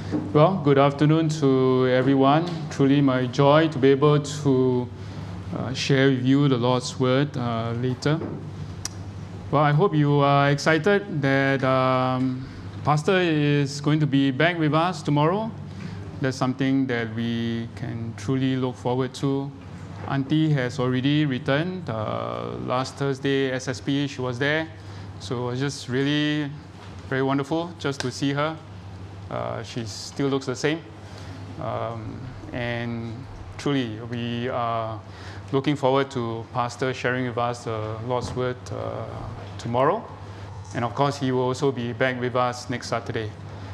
Well, good afternoon to everyone. Truly my joy to be able to share with you the Lord's Word later. Well, I hope you are excited that Pastor is going to be back with us tomorrow. That's something that we can truly look forward to. Auntie has already returned. Last Thursday, SSP, she was there. So it was just really very wonderful just to see her. She still looks the same. And truly, we are looking forward to Pastor sharing with us the Lord's Word tomorrow. And of course, he will also be back with us next Saturday.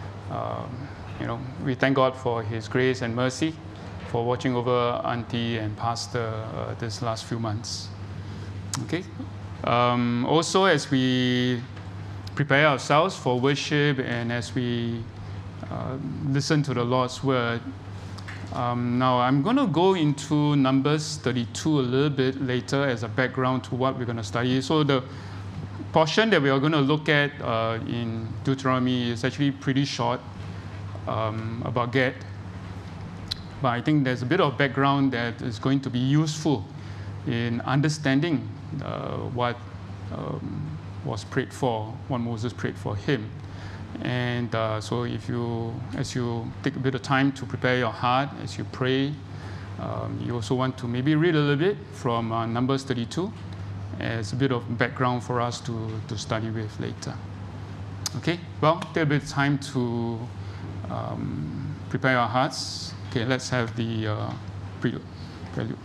We thank God for His grace and mercy for watching over Auntie and Pastor this last few months. Okay. Also, as we prepare ourselves for worship and as we listen to the Lord's Word, now I'm going to go into Numbers 32 a little bit later as a background to what we're going to study. So the portion that we are going to look at in Deuteronomy is actually pretty short, about Gad. But I think there's a bit of background that is going to be useful in understanding what was prayed for, what Moses prayed for him. And so as you take a bit of time to prepare your heart, as you pray, you also want to maybe read a little bit from Numbers 32 as a bit of background for us to study with later. Okay, well, take a bit of time to prepare our hearts. Okay, let's have the prelude.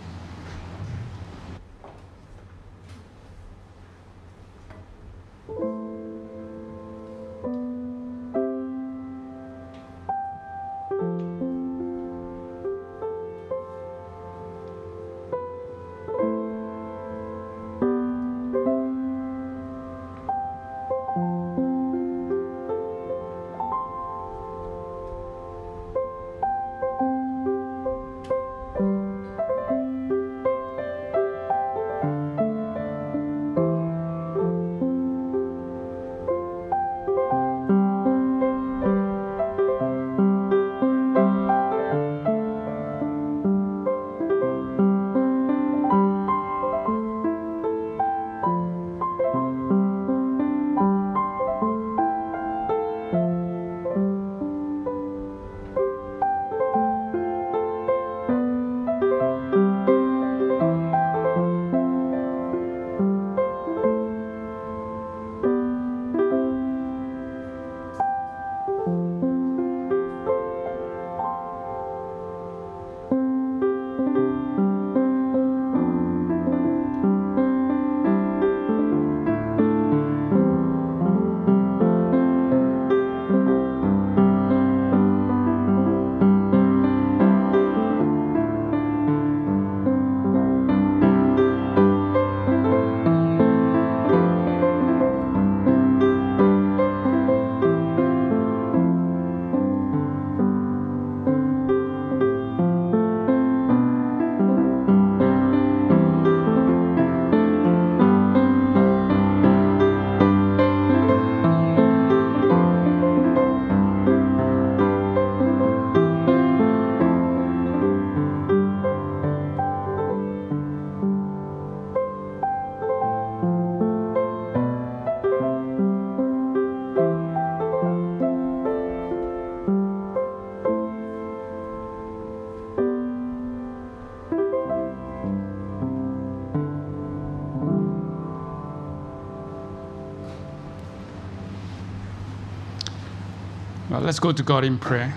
Let's go to God in prayer.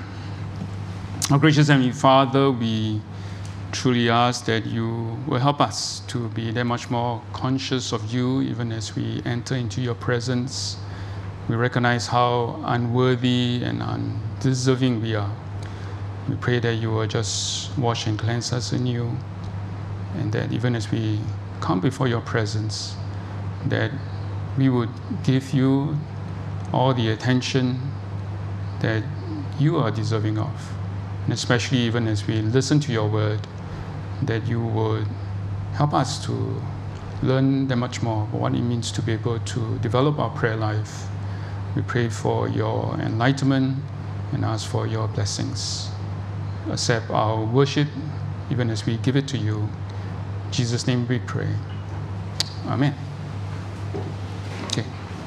Our gracious Heavenly Father, we truly ask that you will help us to be that much more conscious of you even as we enter into your presence. We recognize how unworthy and undeserving we are. We pray that you will just wash and cleanse us anew, and that even as we come before your presence, that we would give you all the attention that you are deserving of. And especially even as we listen to your word, that you would help us to learn that much more about what it means to be able to develop our prayer life. We pray for your enlightenment and ask for your blessings. Accept our worship even as we give it to you. In Jesus' name we pray. Amen. Okay.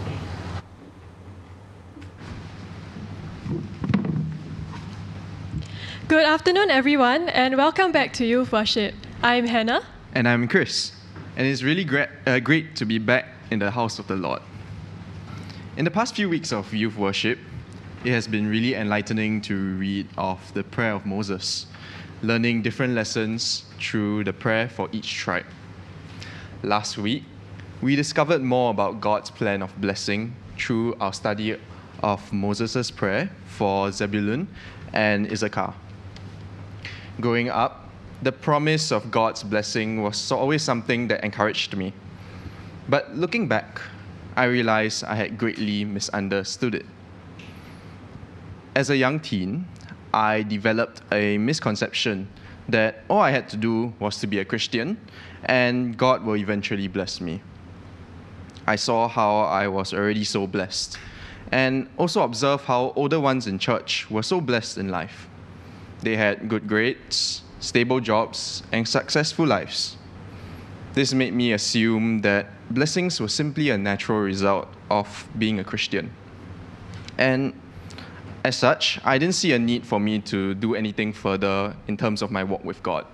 Good afternoon, everyone, and welcome back to Youth Worship. I'm Hannah. And I'm Chris. And it's really great to be back in the house of the Lord. In the past few weeks of Youth Worship, it has been really enlightening to read of the prayer of Moses, learning different lessons through the prayer for each tribe. Last week, we discovered more about God's plan of blessing through our study of Moses' prayer for Zebulun and Issachar. Growing up, the promise of God's blessing was always something that encouraged me. But looking back, I realized I had greatly misunderstood it. As a young teen, I developed a misconception that all I had to do was to be a Christian and God will eventually bless me. I saw how I was already so blessed and also observed how older ones in church were so blessed in life. They had good grades, stable jobs, and successful lives. This made me assume that blessings were simply a natural result of being a Christian. And as such, I didn't see a need for me to do anything further in terms of my walk with God.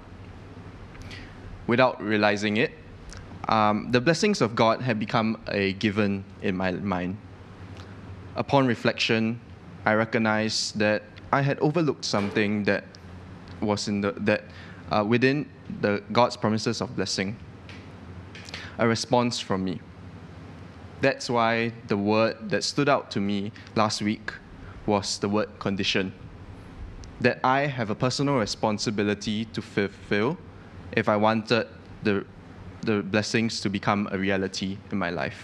Without realizing it, the blessings of God had become a given in my mind. Upon reflection, I recognized that I had overlooked something that was within the God's promises of blessing. A response from me. That's why the word that stood out to me last week was the word condition. That I have a personal responsibility to fulfill if I wanted the blessings to become a reality in my life.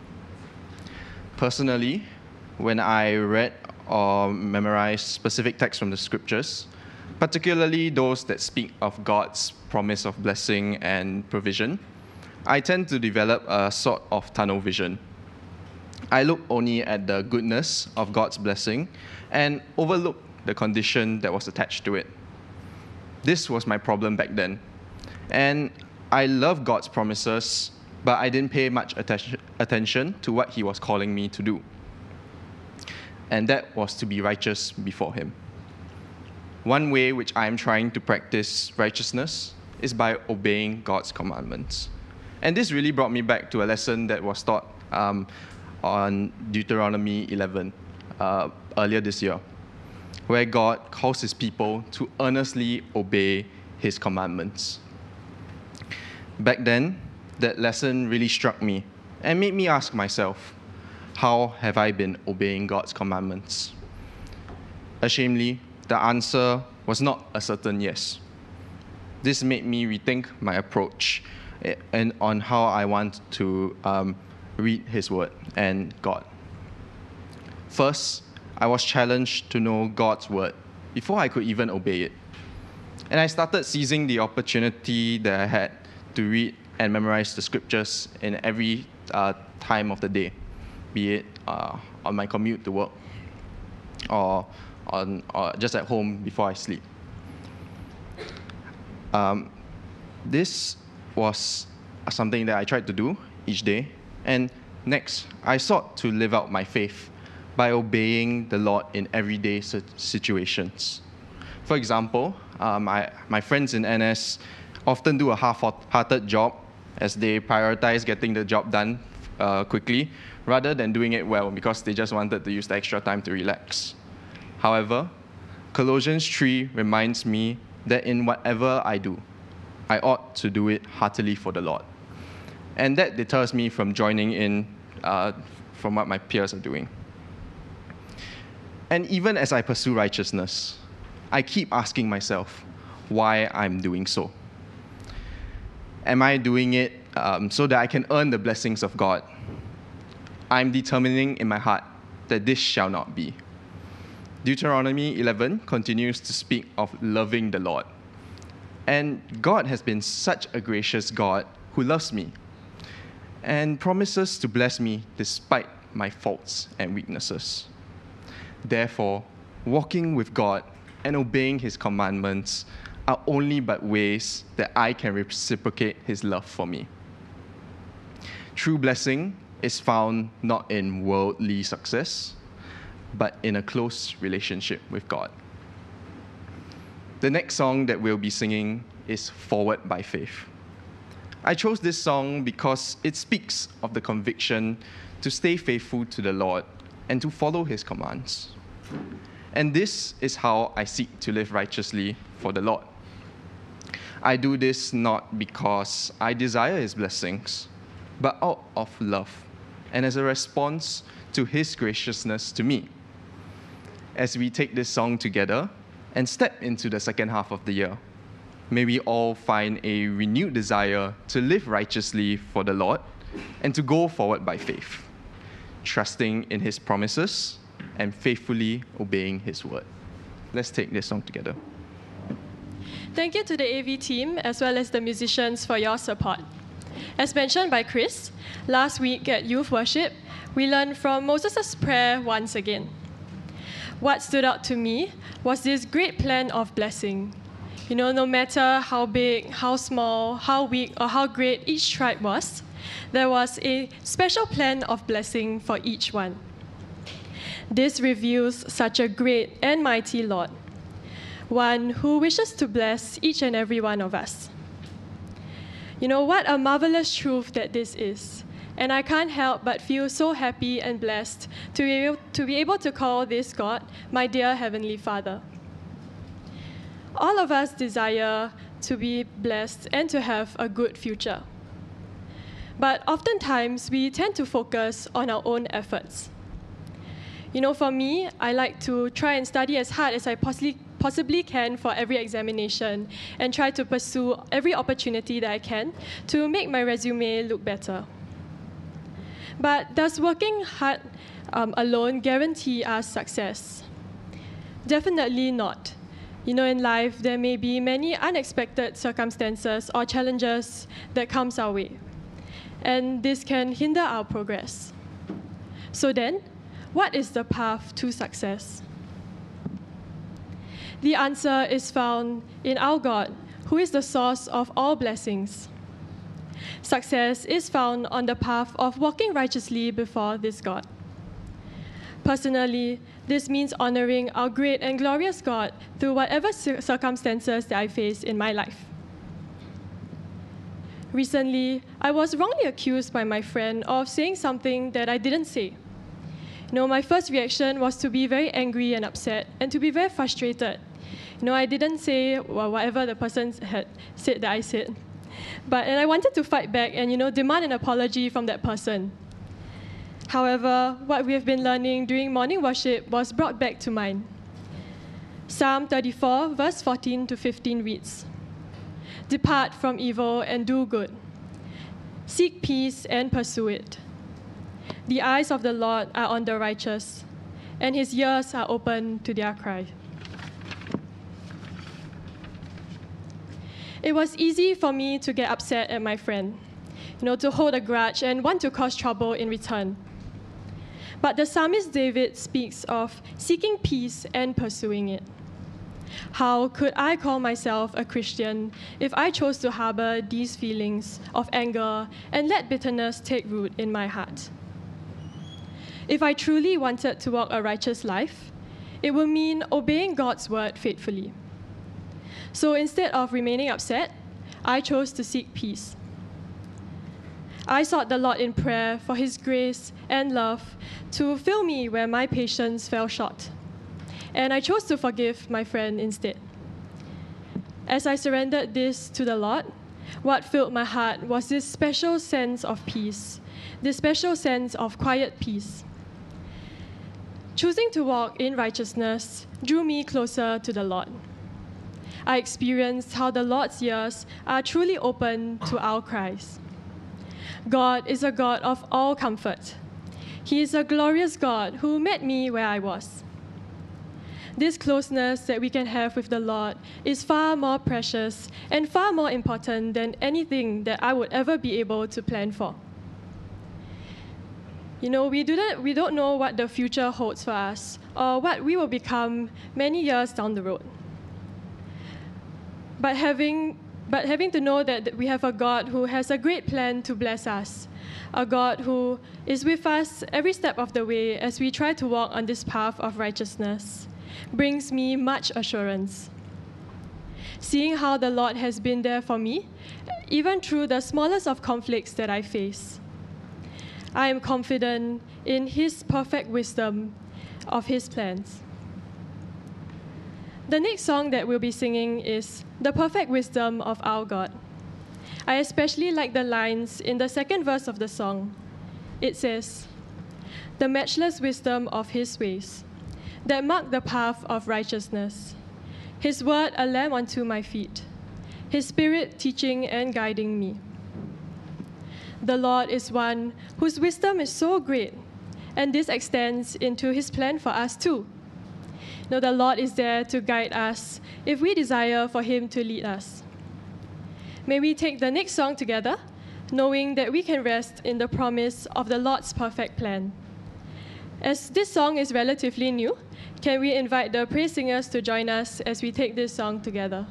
Personally, when I read or memorized specific texts from the scriptures, particularly those that speak of God's promise of blessing and provision, I tend to develop a sort of tunnel vision. I look only at the goodness of God's blessing and overlook the condition that was attached to it. This was my problem back then. And I love God's promises, but I didn't pay much attention to what He was calling me to do. And that was to be righteous before Him. One way which I am trying to practice righteousness is by obeying God's commandments. And this really brought me back to a lesson that was taught on Deuteronomy 11 earlier this year, where God calls His people to earnestly obey His commandments. Back then, that lesson really struck me and made me ask myself, how have I been obeying God's commandments? Ashamedly, the answer was not a certain yes. This made me rethink my approach and on how I want to read His word and God. First, I was challenged to know God's word before I could even obey it. And I started seizing the opportunity that I had to read and memorize the scriptures in every time of the day, be it on my commute to work or just at home before I sleep. This was something that I tried to do each day. And next, I sought to live out my faith by obeying the Lord in everyday situations. For example, my friends in NS often do a half-hearted job as they prioritize getting the job done quickly rather than doing it well because they just wanted to use the extra time to relax. However, Colossians 3 reminds me that in whatever I do, I ought to do it heartily for the Lord. And that deters me from joining in from what my peers are doing. And even as I pursue righteousness, I keep asking myself why I'm doing so. Am I doing it so that I can earn the blessings of God? I'm determining in my heart that this shall not be. Deuteronomy 11 continues to speak of loving the Lord. And God has been such a gracious God who loves me and promises to bless me despite my faults and weaknesses. Therefore, walking with God and obeying His commandments are only but ways that I can reciprocate His love for me. True blessing is found not in worldly success, but in a close relationship with God. The next song that we'll be singing is Forward by Faith. I chose this song because it speaks of the conviction to stay faithful to the Lord and to follow His commands. And this is how I seek to live righteously for the Lord. I do this not because I desire His blessings, but out of love and as a response to His graciousness to me. As we take this song together and step into the second half of the year, may we all find a renewed desire to live righteously for the Lord and to go forward by faith, trusting in His promises and faithfully obeying His word. Let's take this song together. Thank you to the AV team as well as the musicians for your support. As mentioned by Chris, last week at Youth Worship, we learned from Moses' prayer once again. What stood out to me was this great plan of blessing. No matter how big, how small, how weak, or how great each tribe was, there was a special plan of blessing for each one. This reveals such a great and mighty Lord, one who wishes to bless each and every one of us. What a marvelous truth that this is. And I can't help but feel so happy and blessed to be able to call this God my dear Heavenly Father. All of us desire to be blessed and to have a good future. But oftentimes, we tend to focus on our own efforts. For me, I like to try and study as hard as I possibly can for every examination and try to pursue every opportunity that I can to make my resume look better. But does working hard alone guarantee us success? Definitely not. In life, there may be many unexpected circumstances or challenges that comes our way, and this can hinder our progress. So then, what is the path to success? The answer is found in our God, who is the source of all blessings. Success is found on the path of walking righteously before this God. Personally, this means honoring our great and glorious God through whatever circumstances that I face in my life. Recently, I was wrongly accused by my friend of saying something that I didn't say. My first reaction was to be very angry and upset and to be very frustrated. I didn't say whatever the person had said that I said. And I wanted to fight back and, demand an apology from that person. However, what we have been learning during morning worship was brought back to mind. Psalm 34, verse 14 to 15 reads, "Depart from evil and do good. Seek peace and pursue it. The eyes of the Lord are on the righteous, and His ears are open to their cry." It was easy for me to get upset at my friend, to hold a grudge and want to cause trouble in return. But the psalmist David speaks of seeking peace and pursuing it. How could I call myself a Christian if I chose to harbor these feelings of anger and let bitterness take root in my heart? If I truly wanted to walk a righteous life, it would mean obeying God's word faithfully. So instead of remaining upset, I chose to seek peace. I sought the Lord in prayer for His grace and love to fill me where my patience fell short. And I chose to forgive my friend instead. As I surrendered this to the Lord, what filled my heart was this special sense of peace, this special sense of quiet peace. Choosing to walk in righteousness drew me closer to the Lord. I experienced how the Lord's ears are truly open to our cries. God is a God of all comfort. He is a glorious God who met me where I was. This closeness that we can have with the Lord is far more precious and far more important than anything that I would ever be able to plan for. We don't know what the future holds for us or what we will become many years down the road. But having to know that we have a God who has a great plan to bless us, a God who is with us every step of the way as we try to walk on this path of righteousness, brings me much assurance. Seeing how the Lord has been there for me, even through the smallest of conflicts that I face, I am confident in His perfect wisdom of His plans. The next song that we'll be singing is The Perfect Wisdom of Our God. I especially like the lines in the second verse of the song. It says, "The matchless wisdom of His ways, that mark the path of righteousness. His word a lamp unto my feet, His spirit teaching and guiding me. The Lord is one whose wisdom is so great, and this extends into His plan for us too. The Lord is there to guide us if we desire for Him to lead us." May we take the next song together, knowing that we can rest in the promise of the Lord's perfect plan. As this song is relatively new, can we invite the praise singers to join us as we take this song together?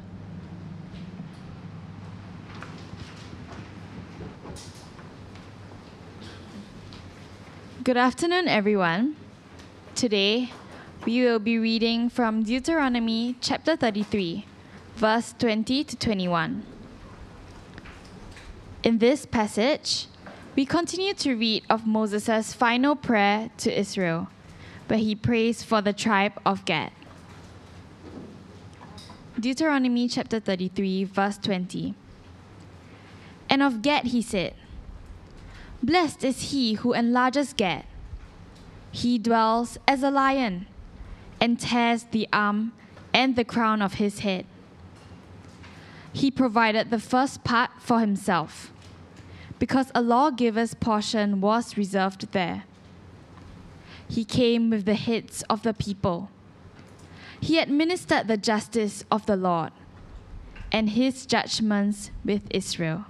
Good afternoon, everyone. Today, we will be reading from Deuteronomy chapter 33, verse 20 to 21. In this passage, we continue to read of Moses' final prayer to Israel, where he prays for the tribe of Gad. Deuteronomy chapter 33, verse 20. And of Gad he said, "Blessed is he who enlarges Gad. He dwells as a lion and tears the arm and the crown of his head. He provided the first part for himself, because a lawgiver's portion was reserved there. He came with the heads of the people. He administered the justice of the Lord and His judgments with Israel."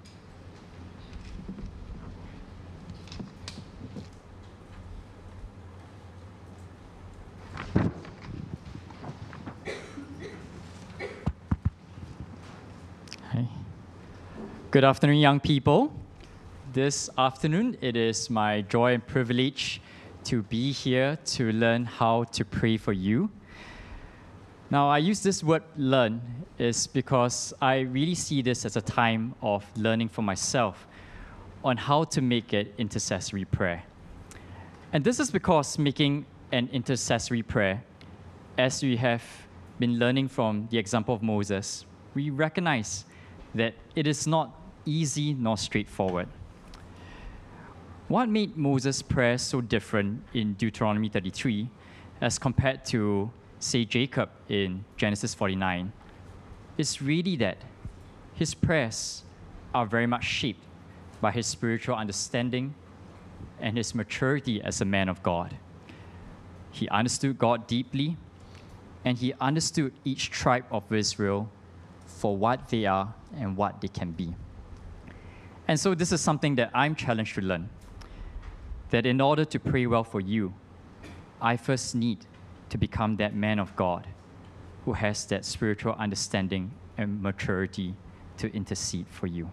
Good afternoon, young people. This afternoon, it is my joy and privilege to be here to learn how to pray for you. Now, I use this word learn is because I really see this as a time of learning for myself on how to make an intercessory prayer. And this is because making an intercessory prayer, as we have been learning from the example of Moses, we recognize that it is not easy nor straightforward. What made Moses' prayer so different in Deuteronomy 33 as compared to, say, Jacob in Genesis 49 is really that his prayers are very much shaped by his spiritual understanding and his maturity as a man of God. He understood God deeply, and he understood each tribe of Israel for what they are and what they can be. And so this is something that I'm challenged to learn, that in order to pray well for you, I first need to become that man of God who has that spiritual understanding and maturity to intercede for you.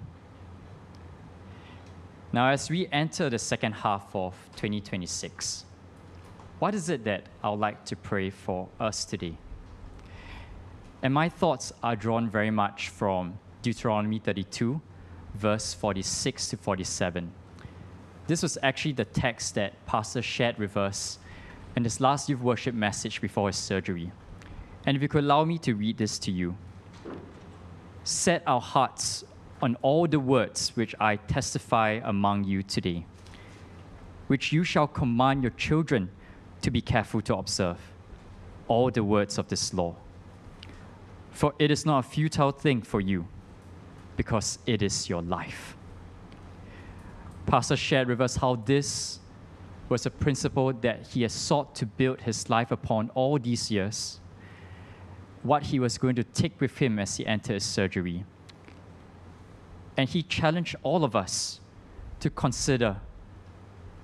Now, as we enter the second half of 2026, what is it that I would like to pray for us today? And my thoughts are drawn very much from Deuteronomy 32, verse 46 to 47. This was actually the text that Pastor shared with us in his last youth worship message before his surgery. And if you could allow me to read this to you. "Set our hearts on all the words which I testify among you today, which you shall command your children to be careful to observe, all the words of this law. For it is not a futile thing for you, because it is your life." Pastor shared with us how this was a principle that he has sought to build his life upon all these years, what he was going to take with him as he entered his surgery. And he challenged all of us to consider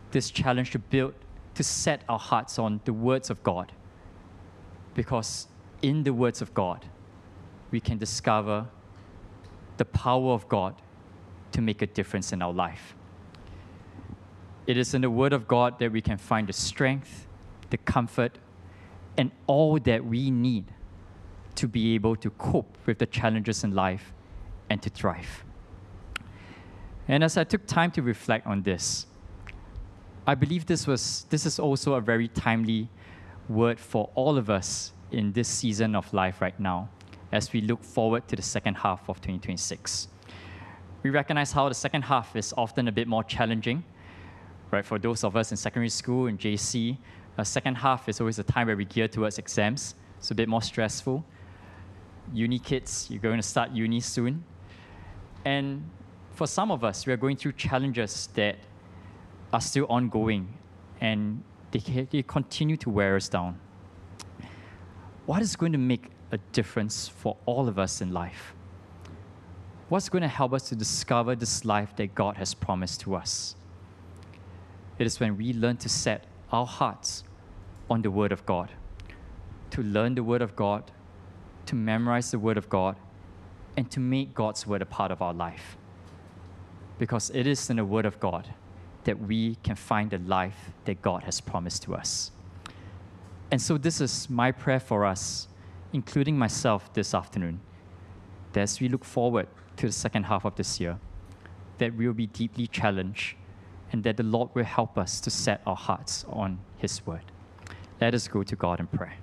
this challenge to set our hearts on the words of God. Because in the words of God, we can discover the power of God to make a difference in our life. It is in the Word of God that we can find the strength, the comfort, and all that we need to be able to cope with the challenges in life and to thrive. And as I took time to reflect on this, I believe this is also a very timely word for all of us in this season of life right now, as we look forward to the second half of 2026. We recognize how the second half is often a bit more challenging, right? For those of us in secondary school and JC, the second half is always a time where we gear towards exams. It's a bit more stressful. Uni kids, you're going to start uni soon. And for some of us, we are going through challenges that are still ongoing, and they continue to wear us down. What is going to make a difference for all of us in life? What's going to help us to discover this life that God has promised to us? It is when we learn to set our hearts on the Word of God, to learn the Word of God, to memorize the Word of God, and to make God's Word a part of our life. Because it is in the Word of God that we can find the life that God has promised to us. And so this is my prayer for us, including myself this afternoon, that as we look forward to the second half of this year, that we will be deeply challenged and that the Lord will help us to set our hearts on His Word. Let us go to God in prayer.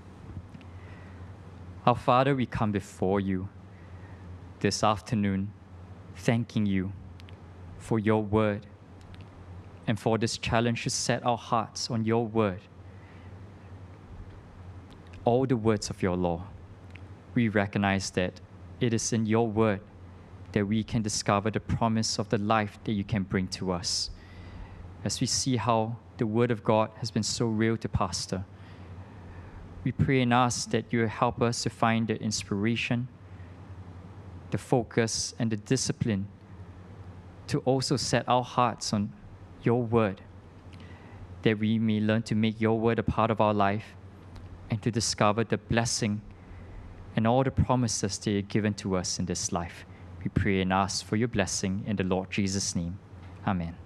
Our Father, we come before you this afternoon, thanking you for your Word and for this challenge to set our hearts on your Word, all the words of your law. We recognize that it is in your Word that we can discover the promise of the life that you can bring to us. As we see how the Word of God has been so real to Pastor, we pray and ask that you will help us to find the inspiration, the focus, and the discipline to also set our hearts on your Word, that we may learn to make your Word a part of our life and to discover the blessing and all the promises that you're given to us in this life. We pray and ask for your blessing in the Lord Jesus' name. Amen.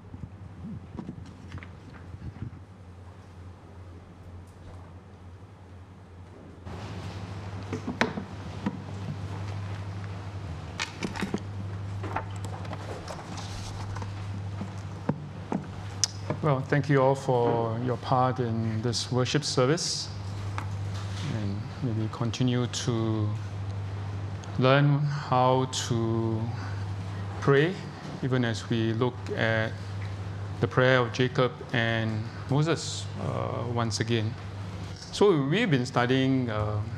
Well, thank you all for your part in this worship service. And may we continue to learn how to pray, even as we look at the prayer of Jacob and Moses once again. So we've been studying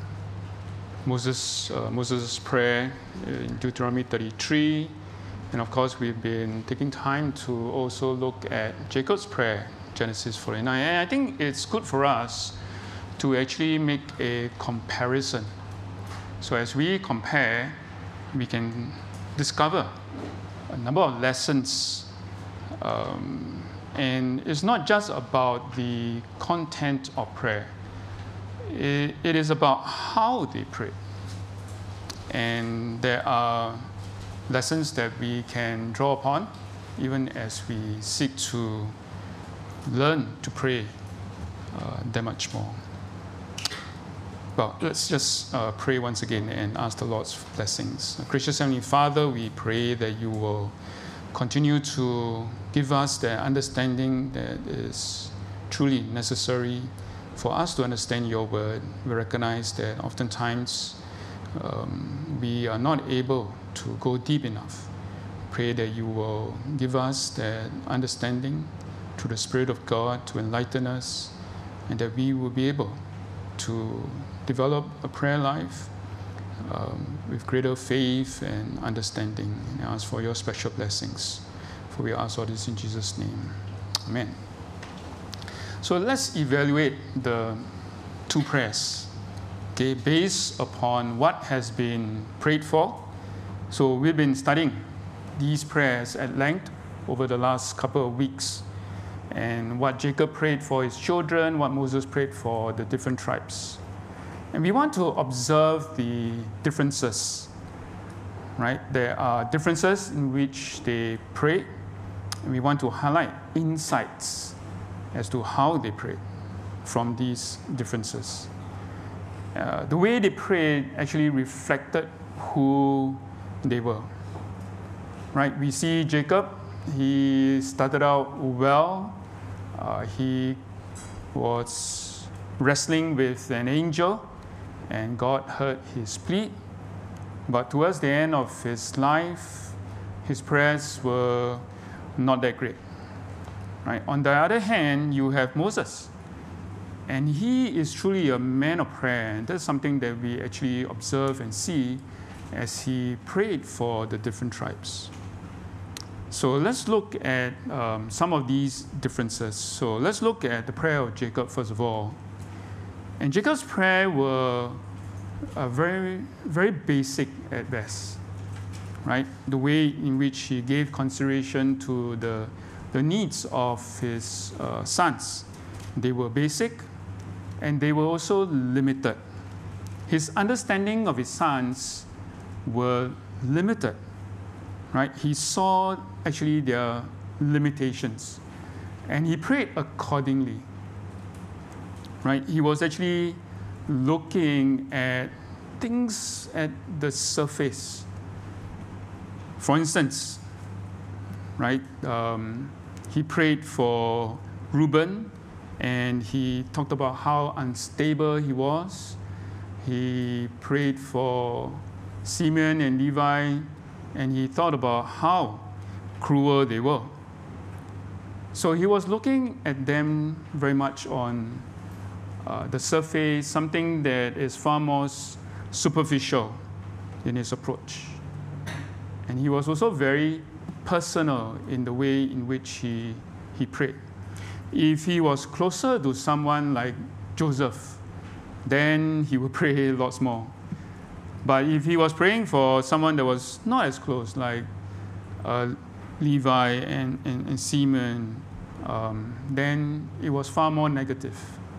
Moses' prayer in Deuteronomy 33. And of course, we've been taking time to also look at Jacob's prayer, Genesis 49. And I think it's good for us to actually make a comparison. So as we compare, we can discover a number of lessons. And it's not just about the content of prayer. It is about how they pray. And there are lessons that we can draw upon, even as we seek to learn to pray that much more. Well, let's just pray once again and ask the Lord's blessings. Gracious Heavenly Father, we pray that you will continue to give us the understanding that is truly necessary for us to understand your word. We recognize that oftentimes we are not able to go deep enough. Pray that you will give us that understanding through the Spirit of God to enlighten us, and that we will be able to develop a prayer life with greater faith and understanding. And I ask for your special blessings. For we ask all this in Jesus' name. Amen. So let's evaluate the two prayers, okay, based upon what has been prayed for. So we've been studying these prayers at length over the last couple of weeks. and what Jacob prayed for his children, what Moses prayed for the different tribes. And we want to observe the differences, right? There are differences in which they prayed, and we want to highlight insights as to how they prayed from these differences. The way they prayed actually reflected who they were, right? We see Jacob, he started out well. He was wrestling with an angel, and God heard his plea. But towards the end of his life, his prayers were not that great. Right? On the other hand, you have Moses. And he is truly a man of prayer. And that's something that we actually observe and see as he prayed for the different tribes. So let's look at some of these differences. So let's look at the prayer of Jacob first of all. And Jacob's prayer were very, very basic at best, right? The way in which he gave consideration to the needs of his sons. They were basic, and they were also limited. His understanding of his sons were limited, right? He saw actually their limitations, and he prayed accordingly, right? He was actually looking at things at the surface. For instance, right, he prayed for Reuben, and he talked about how unstable he was. He prayed for Simeon and Levi, and he thought about how cruel they were. So he was looking at them very much on the surface, something that is far more superficial in his approach. And he was also very personal in the way in which he prayed. If he was closer to someone like Joseph, then he would pray lots more. But if he was praying for someone that was not as close, like Levi and Simeon, then it was far more negative.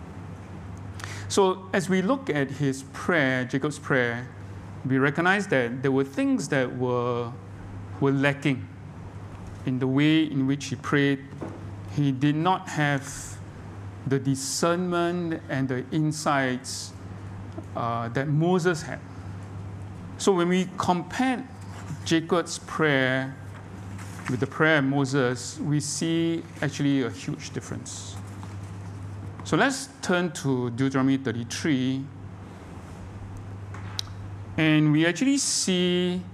So as we look at his prayer, Jacob's prayer, we recognize that there were things that were lacking in the way in which he prayed. He did not have the discernment and the insights that Moses had. So when we compare Jacob's prayer with the prayer of Moses, we see actually a huge difference. So let's turn to Deuteronomy 33. And we actually see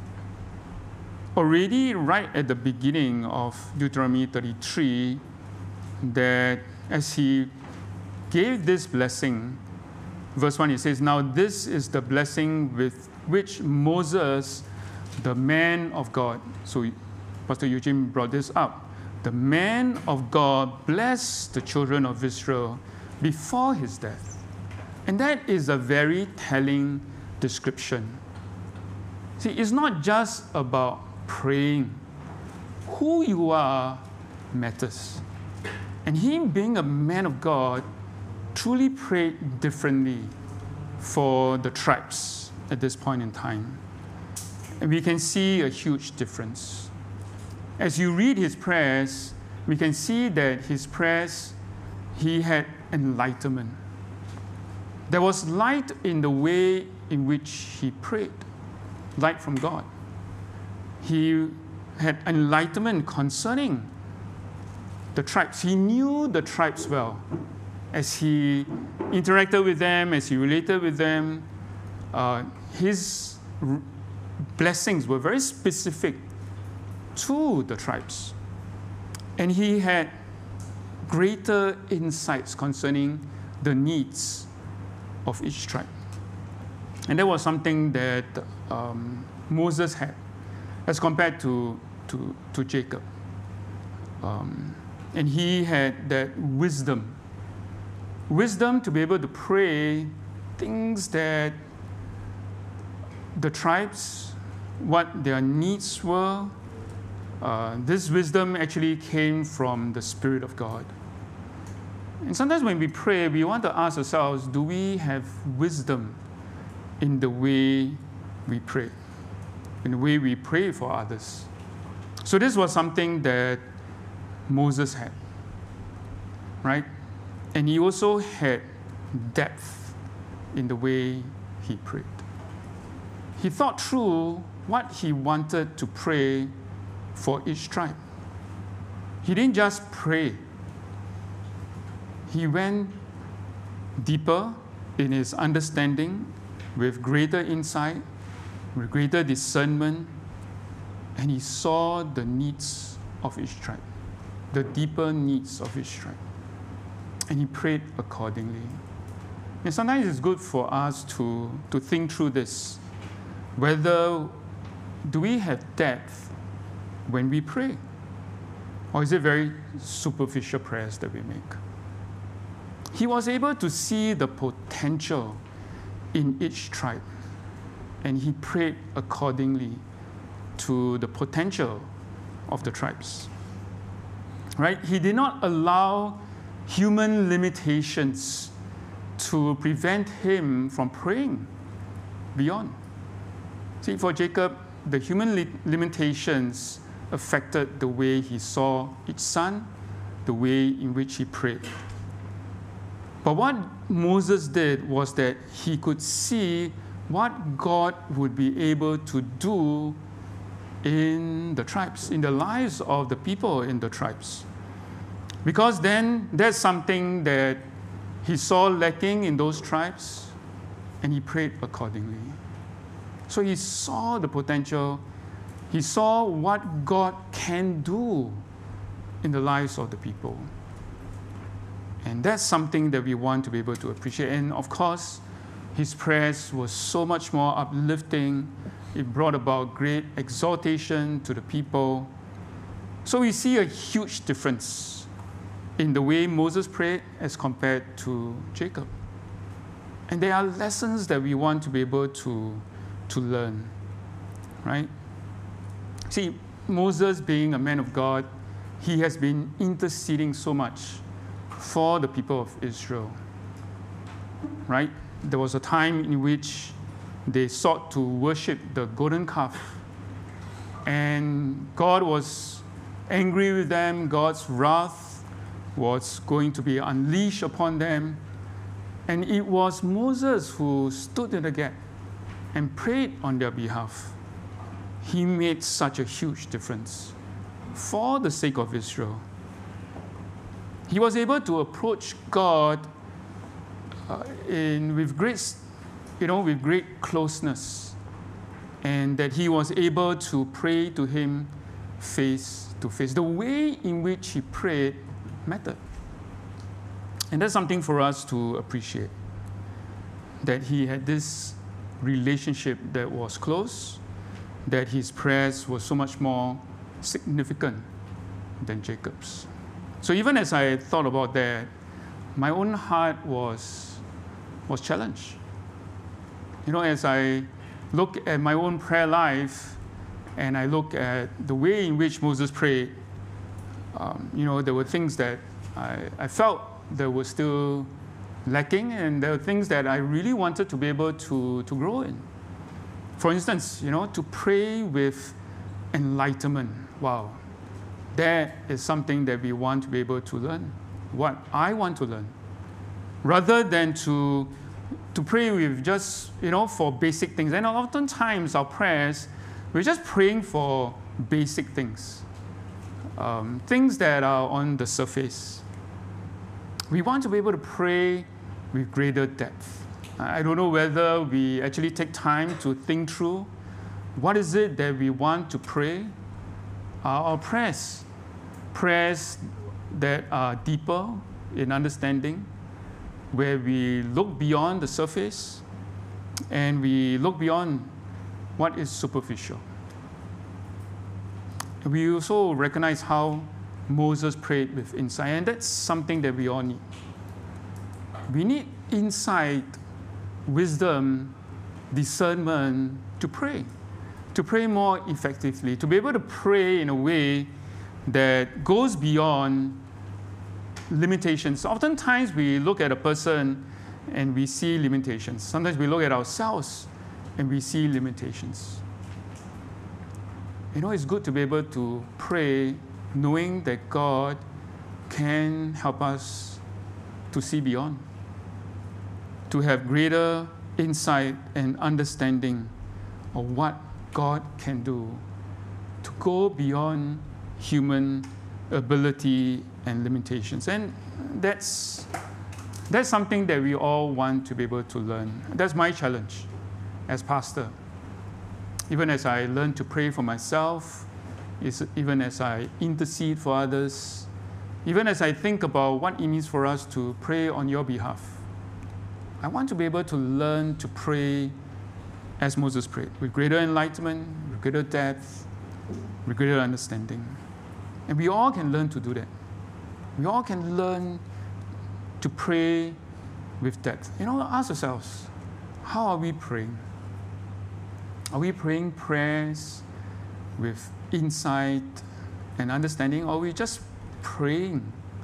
already right at the beginning of Deuteronomy 33 that as he gave this blessing, verse 1, he says, "Now this is the blessing with which Moses, the man of God," so Pastor Eugene brought this up, "the man of God blessed the children of Israel before his death." And that is a very telling description. See, it's not just about praying. Who you are matters. And him being a man of God truly prayed differently for the tribes at this point in time. And we can see a huge difference. As you read his prayers, we can see that his prayers, he had enlightenment. There was light in the way in which he prayed, light from God. He had enlightenment concerning the tribes. He knew the tribes well. As he interacted with them, as he related with them, his blessings were very specific to the tribes. And he had greater insights concerning the needs of each tribe. And that was something that Moses had as compared to Jacob. And he had that wisdom to be able to pray things that the tribes, what their needs were, this wisdom actually came from the Spirit of God. And sometimes when we pray, we want to ask ourselves, do we have wisdom in the way we pray, in the way we pray for others? So this was something that Moses had, right? And he also had depth in the way he prayed. He thought through what he wanted to pray for each tribe. He didn't just pray. He went deeper in his understanding with greater insight, with greater discernment, and he saw the needs of each tribe, the deeper needs of each tribe. And he prayed accordingly. And sometimes it's good for us to think through this. Whether do we have depth when we pray? Or is it very superficial prayers that we make? He was able to see the potential in each tribe, and he prayed accordingly to the potential of the tribes. Right? He did not allow human limitations to prevent him from praying beyond. See, for Jacob, the human limitations affected the way he saw each son, the way in which he prayed. But what Moses did was that he could see what God would be able to do in the tribes, in the lives of the people in the tribes. Because then there's something that he saw lacking in those tribes, and he prayed accordingly. So he saw the potential. He saw what God can do in the lives of the people. And that's something that we want to be able to appreciate. And of course, his prayers were so much more uplifting. It brought about great exaltation to the people. So we see a huge difference in the way Moses prayed as compared to Jacob. And there are lessons that we want to be able to learn, right? See, Moses being a man of God, he has been interceding so much for the people of Israel, right? There was a time in which they sought to worship the golden calf, and God was angry with them. God's wrath was going to be unleashed upon them, and it was Moses who stood in the gap and prayed on their behalf. He made such a huge difference for the sake of Israel. He was able to approach God with great closeness, and that he was able to pray to him face to face. The way in which he prayed mattered. And that's something for us to appreciate, that he had this relationship that was close, that his prayers were so much more significant than Jacob's. So even as I thought about that, my own heart was challenged. As I look at my own prayer life and I look at the way in which Moses prayed, there were things that I felt that were still lacking, and there were things that I really wanted to be able to grow in. For instance, to pray with enlightenment. Wow. That is something that we want to be able to learn, what I want to learn. Rather than to pray with just, for basic things. And oftentimes our prayers, we're just praying for basic things, things that are on the surface. We want to be able to pray with greater depth. I don't know whether we actually take time to think through what is it that we want to pray. Our prayers that are deeper in understanding, where we look beyond the surface and we look beyond what is superficial. We also recognize how Moses prayed with insight, and that's something that we all need. We need insight, wisdom, discernment to pray. to pray more effectively, to be able to pray in a way that goes beyond limitations. Oftentimes we look at a person and we see limitations. Sometimes we look at ourselves and we see limitations. It's good to be able to pray knowing that God can help us to see beyond, to have greater insight and understanding of what God can do, to go beyond human ability and limitations. And that's something that we all want to be able to learn. That's my challenge as pastor. Even as I learn to pray for myself, even as I intercede for others, even as I think about what it means for us to pray on your behalf, I want to be able to learn to pray as Moses prayed, with greater enlightenment, with greater depth, with greater understanding. And we all can learn to do that. We all can learn to pray with depth. Ask ourselves, how are we praying? Are we praying prayers with insight and understanding, or are we just praying?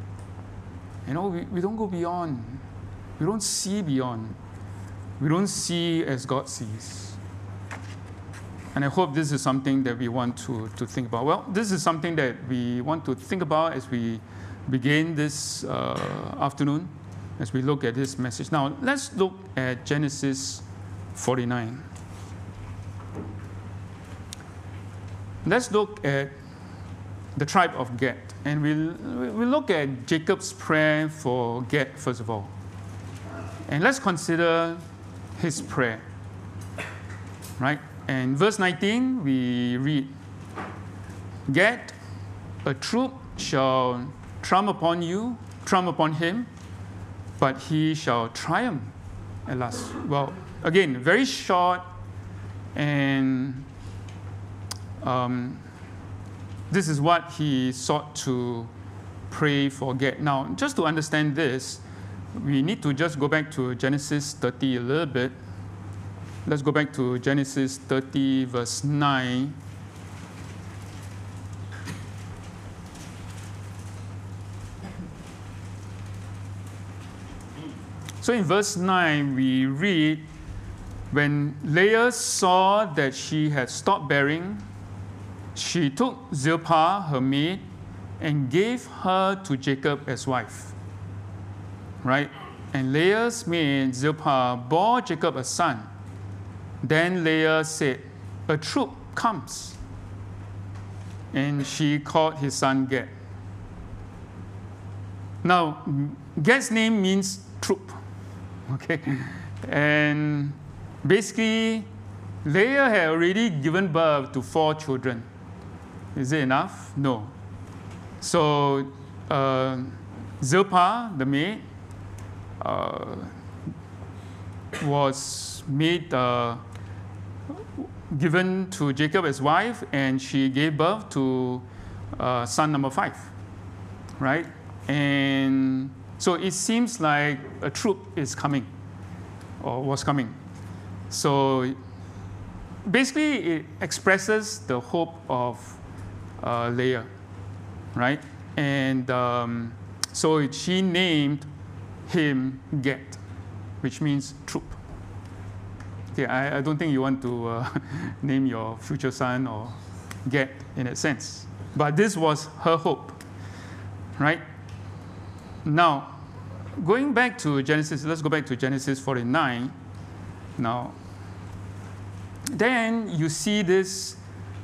We don't go beyond. We don't see beyond. We don't see as God sees. And I hope this is something that we want to think about. Well, this is something that we want to think about as we begin this afternoon, as we look at this message. Now, let's look at Genesis 49. Let's look at the tribe of Gad. And we'll look at Jacob's prayer for Gad, first of all. And let's consider his prayer. Right? And verse 19, we read, Gad, a troop shall tramp upon him, but he shall triumph at last. Well, again, very short, and this is what he sought to pray for Gad. Now, just to understand this, we need to just go back to Genesis 30 a little bit. Let's go back to Genesis 30, verse 9. So in verse 9, we read, when Leah saw that she had stopped bearing, she took Zilpah, her maid, and gave her to Jacob as wife. Right? And Leah's maid, Zilpah, bore Jacob a son. Then Leah said, a troop comes. And she called his son Gad. Now, Gad's name means troop. Okay? And basically, Leah had already given birth to 4 children. Is it enough? No. So, Zilpah, the maid, was made given to Jacob as wife, and she gave birth to son number 5, right? And so it seems like a troop is coming, or was coming. So basically, it expresses the hope of Leah, right? And so she named him Gad, which means troop. Okay, I don't think you want to name your future son or Gad in that sense. But this was her hope, right? Now, going back to Genesis, let's go back to Genesis 49. Now, then you see this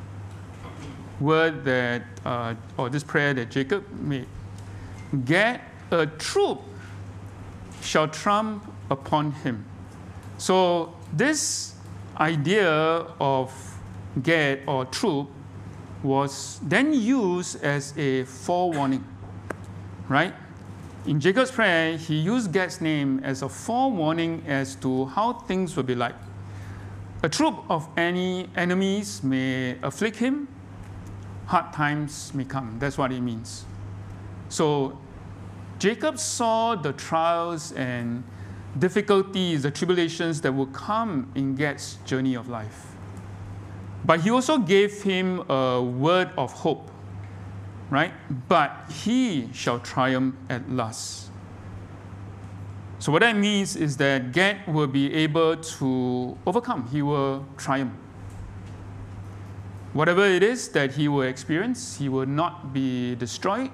word that, or this prayer that Jacob made. Gad, a troop shall tramp upon him. So this idea of Gad or troop was then used as a forewarning, right? In Jacob's prayer, he used Gad's name as a forewarning as to how things will be like. A troop of any enemies may afflict him, hard times may come. That's what it means. So Jacob saw the trials and difficulties, the tribulations that will come in Gad's journey of life. But he also gave him a word of hope, right? But he shall triumph at last. So what that means is that Gad will be able to overcome. He will triumph. Whatever it is that he will experience, he will not be destroyed.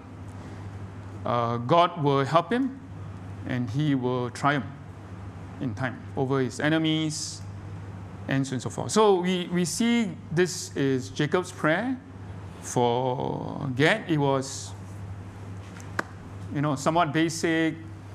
God will help him, and he will triumph in time over his enemies, and so on and so forth. So we see this is Jacob's prayer for Gad. It was, somewhat basic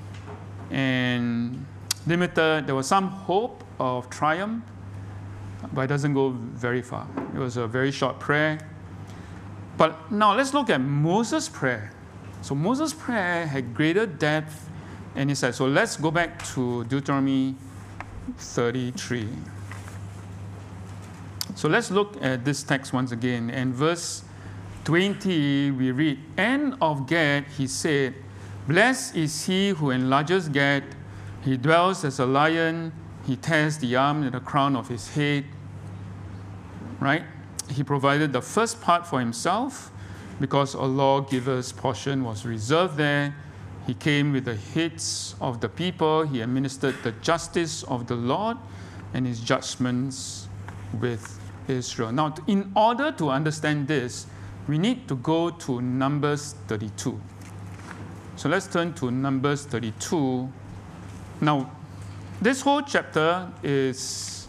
and limited. There was some hope of triumph, but it doesn't go very far. It was a very short prayer. But now let's look at Moses' prayer. So Moses' prayer had greater depth and insight. So let's go back to Deuteronomy 33. So let's look at this text once again. In verse 20, we read, "And of Gad he said, Blessed is he who enlarges Gad. He dwells as a lion. He tears the arm and the crown of his head." Right? He provided the first part for himself because a lawgiver's portion was reserved there. He came with the heads of the people. He administered the justice of the Lord and his judgments with Israel. Now, in order to understand this, we need to go to Numbers 32. So let's turn to Numbers 32. Now, this whole chapter is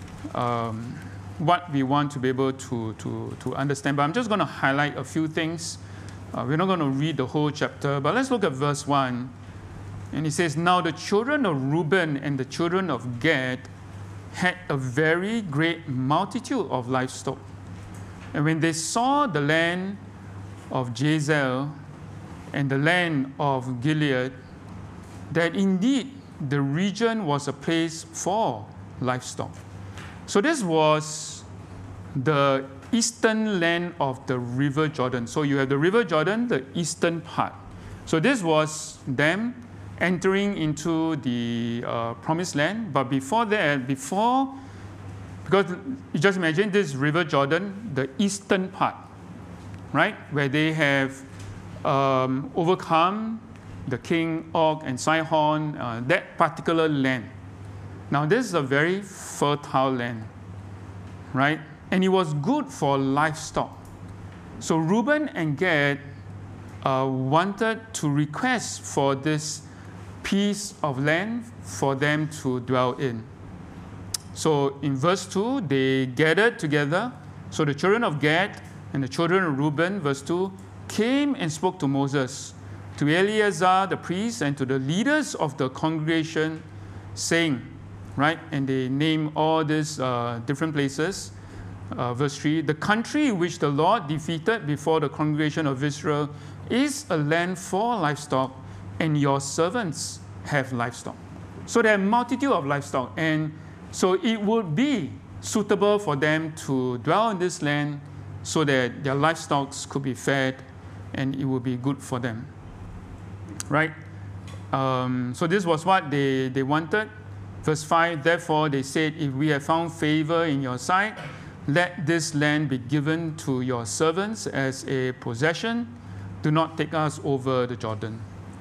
what we want to be able to understand. But I'm just going to highlight a few things. We're not going to read the whole chapter, but let's look at verse 1. And it says, "Now the children of Reuben and the children of Gad had a very great multitude of livestock. And when they saw the land of Jazel and the land of Gilead, that indeed the region was a place for livestock." So this was the eastern land of the River Jordan. So you have the River Jordan, the eastern part. So this was them entering into the promised land. But before that, because you just imagine this River Jordan, the eastern part, right, where they have overcome the king Og and Sihon, that particular land. Now, this is a very fertile land, right? And it was good for livestock. So Reuben and Gad wanted to request for this piece of land for them to dwell in. So in verse 2, they gathered together. So the children of Gad and the children of Reuben, verse 2, came and spoke to Moses, to Eleazar the priest, and to the leaders of the congregation, saying, right? And they name all these different places. Verse 3, "The country which the Lord defeated before the congregation of Israel is a land for livestock, and your servants have livestock." So there are a multitude of livestock, and so it would be suitable for them to dwell in this land so that their livestock could be fed, and it would be good for them. Right? So this was what they wanted. Verse 5, "Therefore they said, if we have found favor in your sight, let this land be given to your servants as a possession. Do not take us over the Jordan."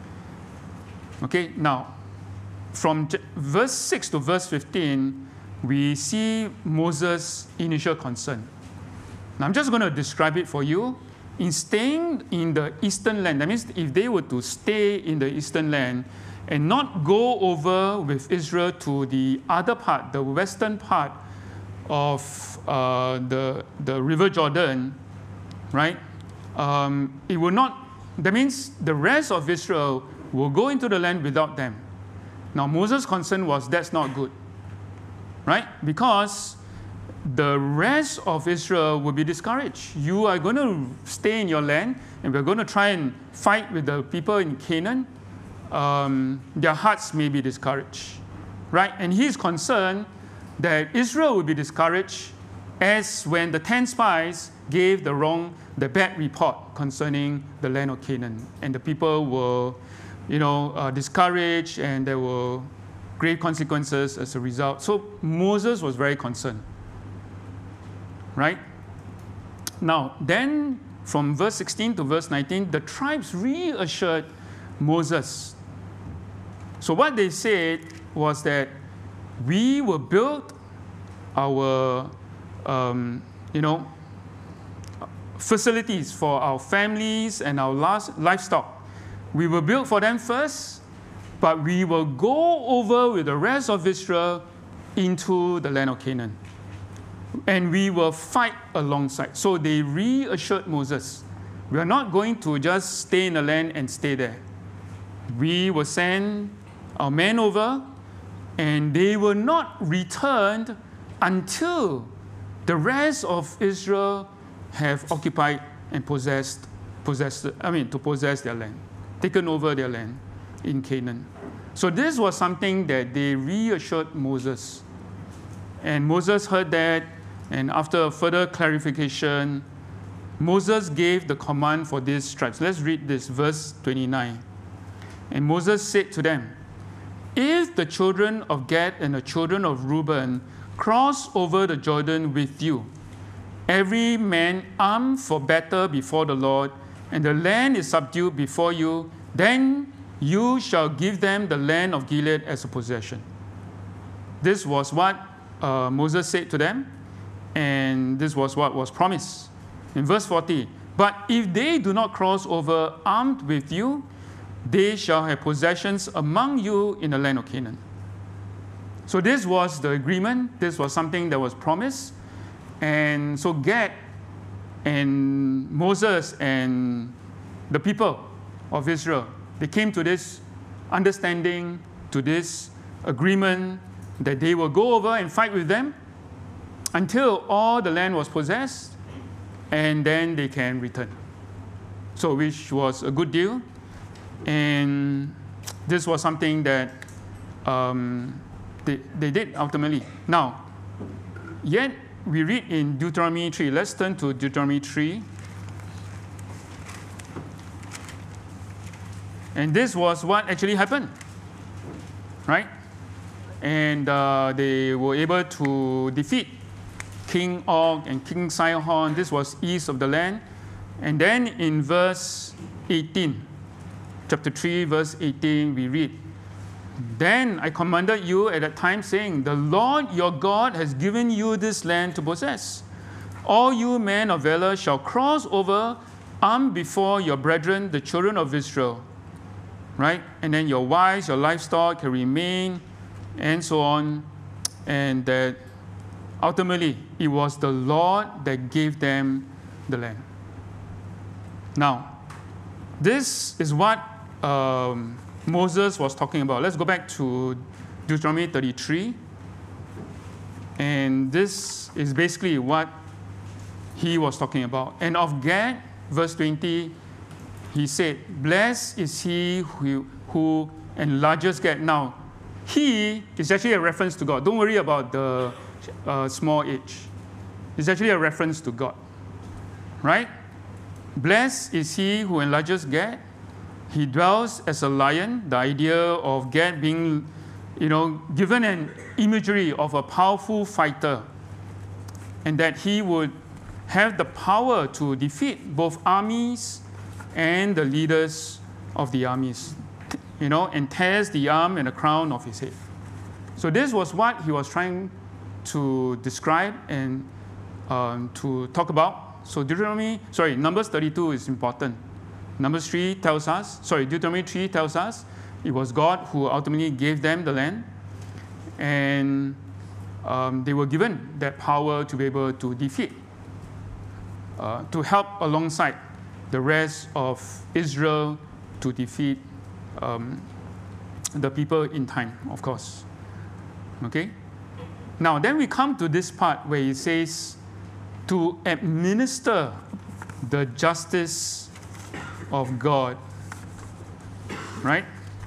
Okay, now, from verse 6 to verse 15, we see Moses' initial concern. Now, I'm just going to describe it for you. In staying in the eastern land, that means if they were to stay in the eastern land and not go over with Israel to the other part, the western part of the River Jordan, right? It will not, that means the rest of Israel will go into the land without them. Now, Moses' concern was that's not good, right? Because the rest of Israel will be discouraged. You are going to stay in your land, and we're going to try and fight with the people in Canaan. Their hearts may be discouraged, right? And he's concerned that Israel will be discouraged as when the 10 spies gave the bad report concerning the land of Canaan. And the people were, discouraged, and there were great consequences as a result. So Moses was very concerned. right? Now, then from verse 16 to verse 19, the tribes reassured Moses. So what they said was that we will build our, facilities for our families and our livestock. We will build for them first, but we will go over with the rest of Israel into the land of Canaan. And we will fight alongside. So they reassured Moses, we are not going to just stay in the land and stay there. We will send our men over, and they will not return until the rest of Israel have occupied and to possess their land, taken over their land in Canaan. So this was something that they reassured Moses. And Moses heard that, and after further clarification, Moses gave the command for these tribes. Let's read this, verse 29. And Moses said to them, if the children of Gad and the children of Reuben cross over the Jordan with you, every man armed for battle before the Lord, and the land is subdued before you, then you shall give them the land of Gilead as a possession. This was what Moses said to them, and this was what was promised. In verse 40, but if they do not cross over armed with you, they shall have possessions among you in the land of Canaan. So this was the agreement. This was something that was promised. And so Gad and Moses and the people of Israel, they came to this understanding, to this agreement that they will go over and fight with them until all the land was possessed, and then they can return. So which was a good deal. And this was something that they did ultimately. Now, yet we read in Deuteronomy 3. Let's turn to Deuteronomy 3. And this was what actually happened, right? And they were able to defeat King Og and King Sihon. This was east of the land. And then in verse 18, chapter 3, verse 18, we read, then I commanded you at that time, saying, the Lord your God has given you this land to possess. All you men of valor shall cross over armed before your brethren, the children of Israel. Right? And then your wives, your livestock can remain, and so on. And that ultimately, it was the Lord that gave them the land. Now, this is what Moses was talking about. Let's go back to Deuteronomy 33. And this is basically what he was talking about. And of Gad, verse 20, he said, blessed is he who enlarges Gad. Now, he is actually a reference to God. Don't worry about the small h. It's actually a reference to God. Right? Blessed is he who enlarges Gad. He dwells as a lion. The idea of Gad being, given an imagery of a powerful fighter, and that he would have the power to defeat both armies and the leaders of the armies, and tears the arm and the crown of his head. So this was what he was trying to describe and to talk about. So Numbers 32 is important. Deuteronomy 3 tells us it was God who ultimately gave them the land, and they were given that power to be able to defeat, to help alongside the rest of Israel to defeat the people in time, of course. Okay? Now, then we come to this part where it says to administer the justice of God, right?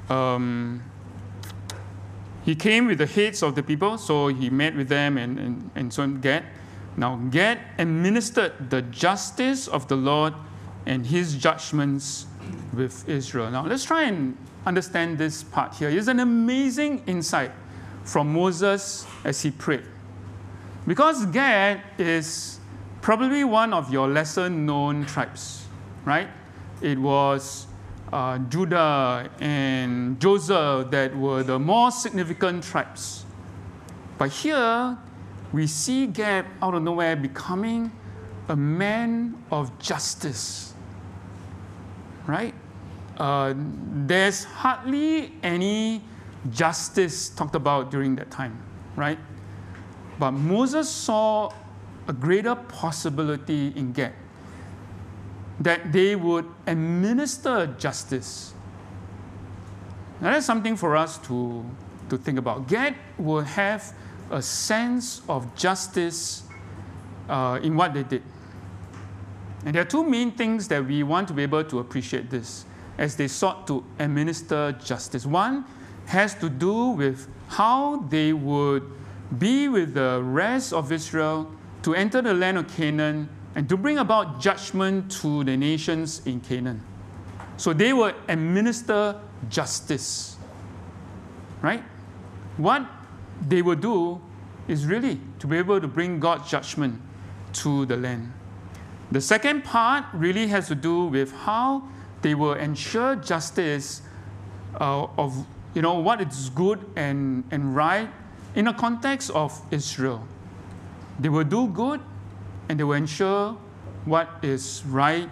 He came with the heads of the people, so he met with them and so on, Gad. Now, Gad administered the justice of the Lord and his judgments with Israel. Now, let's try and understand this part here. It's an amazing insight from Moses as he prayed. Because Gad is probably one of your lesser known tribes, right? It was Judah and Joseph that were the more significant tribes. But here, we see Gad out of nowhere becoming a man of justice, right? There's hardly any justice talked about during that time, right? But Moses saw a greater possibility in Gad, that they would administer justice. Now that's something for us to think about. Gad will have a sense of justice in what they did. And there are two main things that we want to be able to appreciate this as they sought to administer justice. One has to do with how they would be with the rest of Israel to enter the land of Canaan and to bring about judgment to the nations in Canaan. So they will administer justice, right? What they will do is really to be able to bring God's judgment to the land. The second part really has to do with how they will ensure justice of what is good and right in the context of Israel. They will do good and they will ensure what is right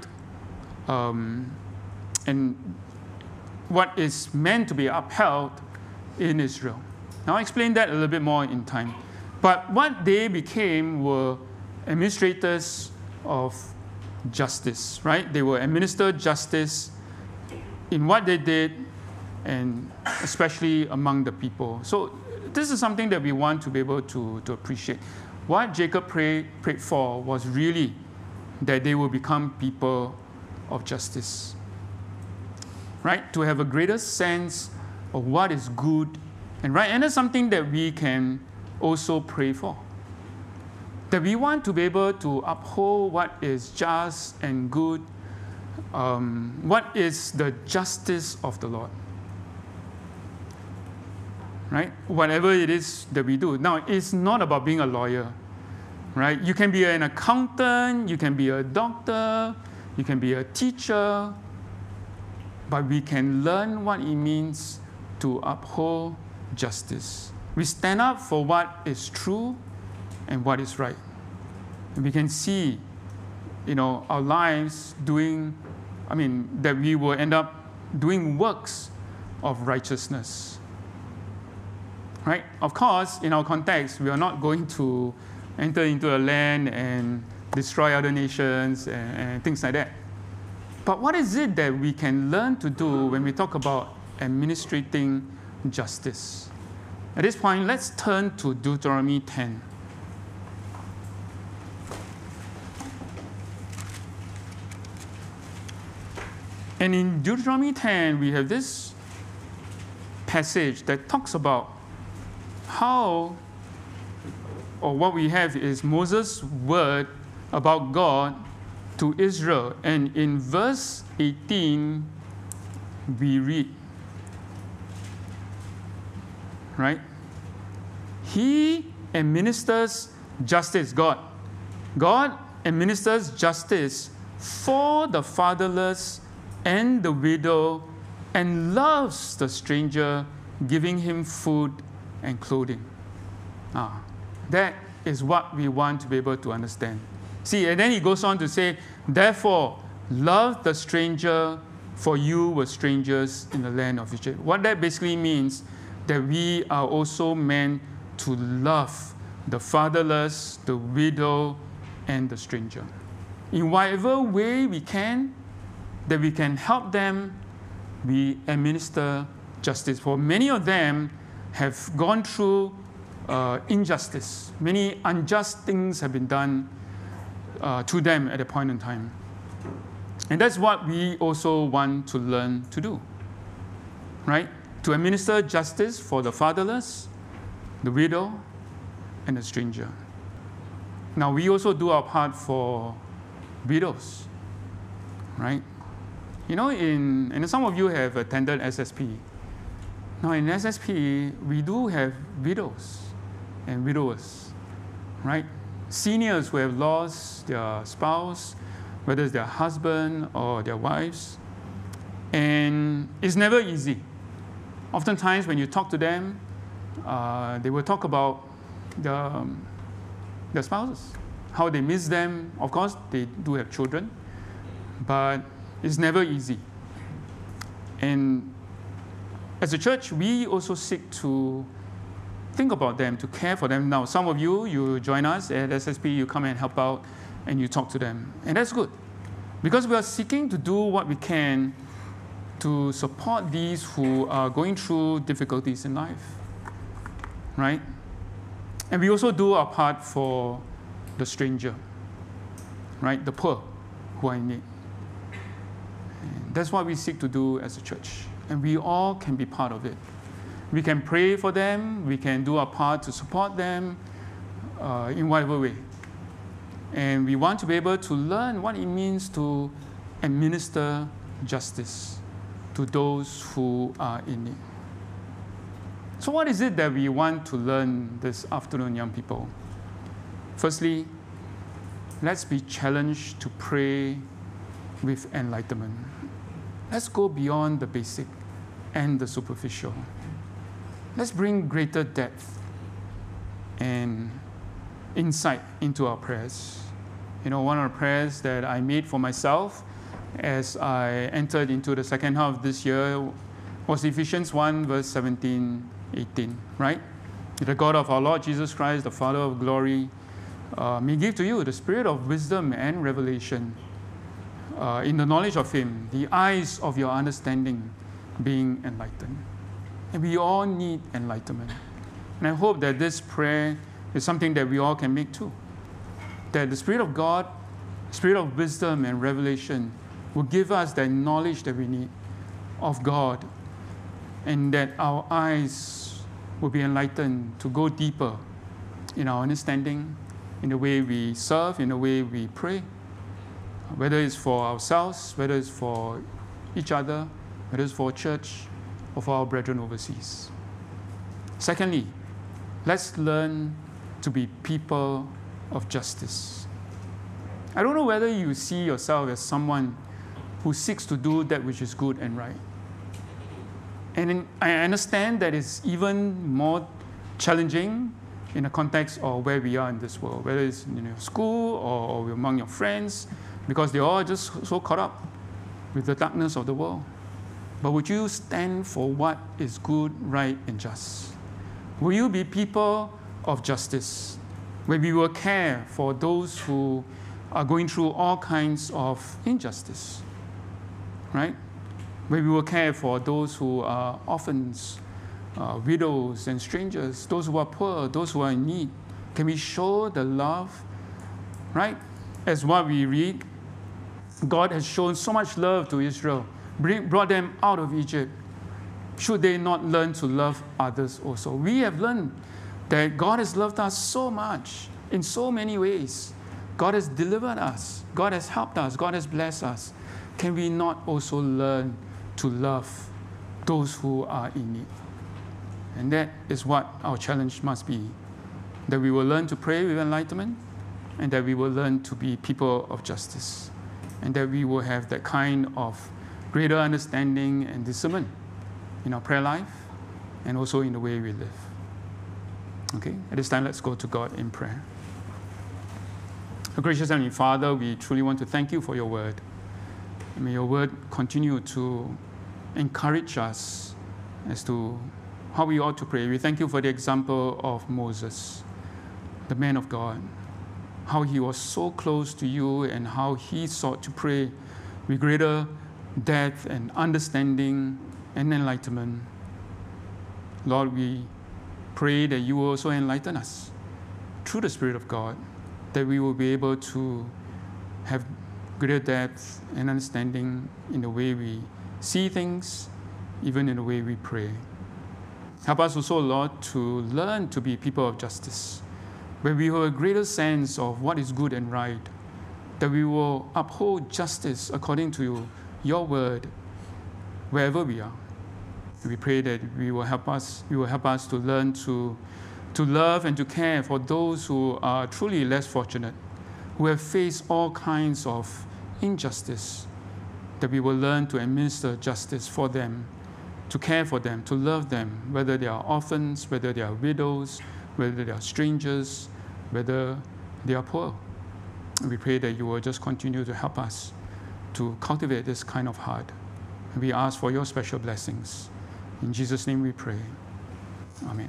and what is meant to be upheld in Israel. Now I'll explain that a little bit more in time. But what they became were administrators of justice, right? They will administer justice in what they did and especially among the people. So this is something that we want to be able to appreciate. What Jacob prayed for was really that they will become people of justice, right? To have a greater sense of what is good and right. And that's something that we can also pray for. That we want to be able to uphold what is just and good, what is the justice of the Lord. Right? Whatever it is that we do. Now, it's not about being a lawyer, right? You can be an accountant, you can be a doctor, you can be a teacher, but we can learn what it means to uphold justice. We stand up for what is true and what is right. And we can see, our lives that we will end up doing works of righteousness. Right? Of course, in our context, we are not going to enter into a land and destroy other nations and things like that. But what is it that we can learn to do when we talk about administrating justice? At this point, let's turn to Deuteronomy 10. And in Deuteronomy 10, we have this passage that talks about what we have is Moses' word about God to Israel. And in verse 18, we read, right? He administers justice, God. God administers justice for the fatherless and the widow and loves the stranger, giving him food and clothing. That is what we want to be able to understand. See, and then he goes on to say, therefore, love the stranger, for you were strangers in the land of Egypt. What that basically means, that we are also meant to love the fatherless, the widow, and the stranger. In whatever way we can, that we can help them, we administer justice. For many of them have gone through injustice. Many unjust things have been done to them at a point in time. And that's what we also want to learn to do, right? To administer justice for the fatherless, the widow, and the stranger. Now, we also do our part for widows, right? And some of you have attended SSP. Now, in SSP, we do have widows and widowers, right? seniors who have lost their spouse, whether it's their husband or their wives. And it's never easy. Oftentimes when you talk to them, they will talk about their spouses, how they miss them. Of course, they do have children, but it's never easy. And as a church, we also seek to think about them, to care for them. Now, some of you join us at SSP, you come and help out, and you talk to them. And that's good, because we are seeking to do what we can to support these who are going through difficulties in life, right? And we also do our part for the stranger, right? The poor who are in need. And that's what we seek to do as a church. And we all can be part of it. We can pray for them. We can do our part to support them in whatever way. And we want to be able to learn what it means to administer justice to those who are in need. So what is it that we want to learn this afternoon, young people? Firstly, let's be challenged to pray with enlightenment. Let's go beyond the basic and the superficial. Let's bring greater depth and insight into our prayers. You know, one of the prayers that I made for myself as I entered into the second half of this year was Ephesians 1, verse 17, 18, right? The God of our Lord Jesus Christ, the Father of glory, may give to you the spirit of wisdom and revelation in the knowledge of Him, the eyes of your understanding being enlightened. And we all need enlightenment. And I hope that this prayer is something that we all can make too. That the Spirit of God, Spirit of wisdom and revelation will give us that knowledge that we need of God, and that our eyes will be enlightened to go deeper in our understanding, in the way we serve, in the way we pray, whether it's for ourselves, whether it's for each other, whether it's for church, or for our brethren overseas. Secondly, let's learn to be people of justice. I don't know whether you see yourself as someone who seeks to do that which is good and right. And I understand that it's even more challenging in the context of where we are in this world, whether it's in your school or among your friends, because they're all just so caught up with the darkness of the world. But would you stand for what is good, right, and just? Will you be people of justice, where we will care for those who are going through all kinds of injustice, right? Where we will care for those who are orphans, widows and strangers, those who are poor, those who are in need. Can we show the love, right? As what we read, God has shown so much love to Israel, brought them out of Egypt. Should they not learn to love others also? We have learned that God has loved us so much in so many ways. God has delivered us. God has helped us. God has blessed us. Can we not also learn to love those who are in need? And that is what our challenge must be, that we will learn to pray with enlightenment, and that we will learn to be people of justice, and that we will have that kind of greater understanding and discernment in our prayer life and also in the way we live. Okay, at this time, let's go to God in prayer. Our gracious Heavenly Father, we truly want to thank you for your word. And may your word continue to encourage us as to how we ought to pray. We thank you for the example of Moses, the man of God, how he was so close to you and how he sought to pray with greater depth and understanding and enlightenment. Lord, we pray that you will also enlighten us through the Spirit of God, that we will be able to have greater depth and understanding in the way we see things, even in the way we pray. Help us also, Lord, to learn to be people of justice, where we have a greater sense of what is good and right, that we will uphold justice according to your word wherever we are. We pray that you will help us to learn to to love and to care for those who are truly less fortunate, who have faced all kinds of injustice, that we will learn to administer justice for them, to care for them, to love them, whether they are orphans, whether they are widows, whether they are strangers, whether they are poor. And we pray that you will just continue to help us to cultivate this kind of heart. And we ask for your special blessings. In Jesus' name we pray. Amen.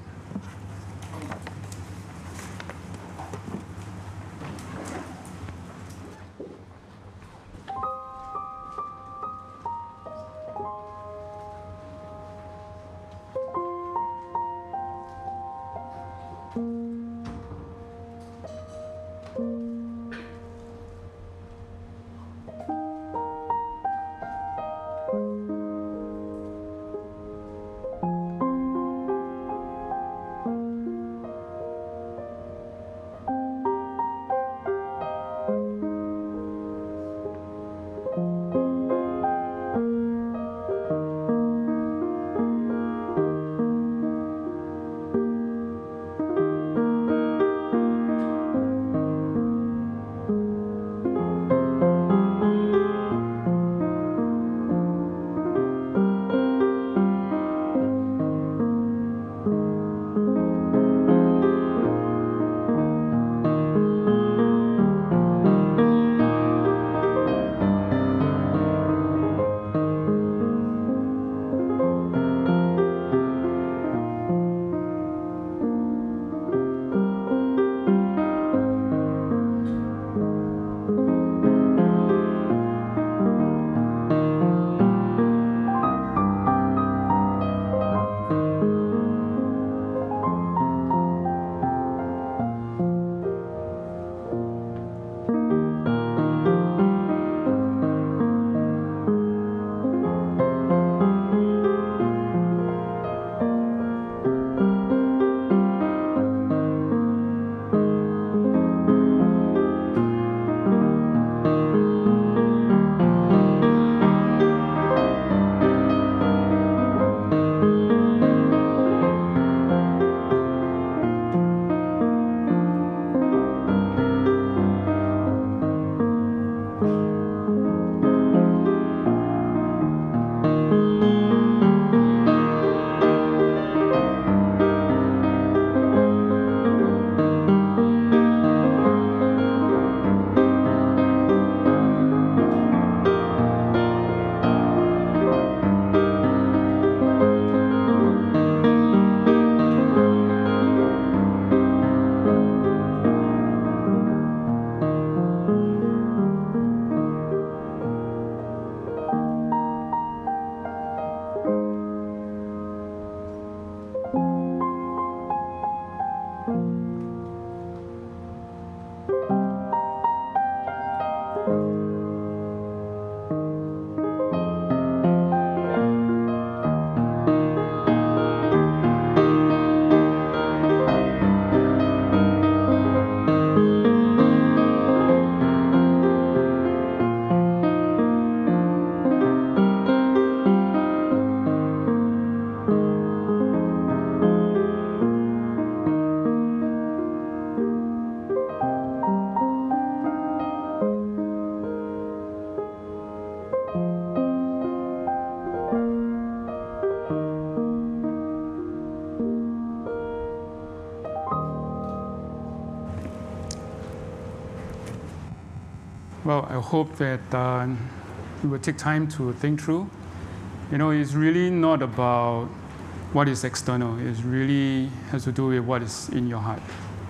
Well, I hope that you will take time to think through. You know, it's really not about what is external. It really has to do with what is in your heart.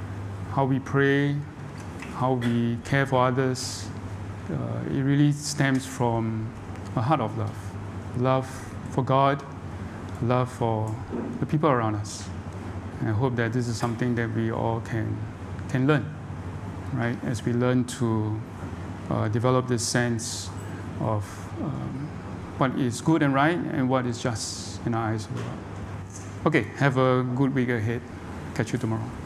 How we pray, how we care for others, it really stems from a heart of love. Love for God, love for the people around us. And I hope that this is something that we all can learn, right? As we learn to develop this sense of what is good and right and what is just in our eyes of God. Okay, have a good week ahead. Catch you tomorrow.